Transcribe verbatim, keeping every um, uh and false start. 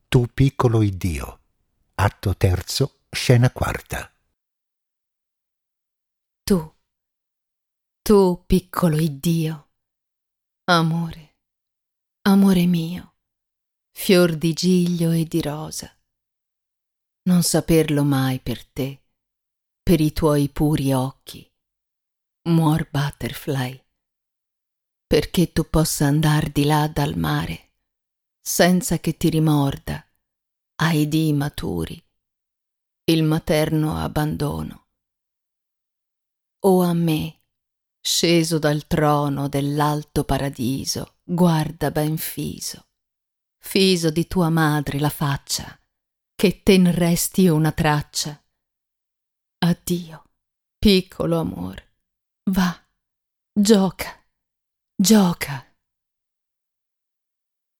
Tu piccolo Iddio. Atto terzo, scena quarta. Tu, tu piccolo Iddio, amore, amore mio, fior di giglio e di rosa, non saperlo mai per te, per i tuoi puri occhi, muor butterfly, perché tu possa andar di là dal mare, senza che ti rimorda, ai dì maturi, il materno abbandono. O a me, sceso dal trono dell'alto paradiso, guarda ben fiso, fiso di tua madre la faccia, che ten resti una traccia. Addio, piccolo amor, va, gioca, gioca.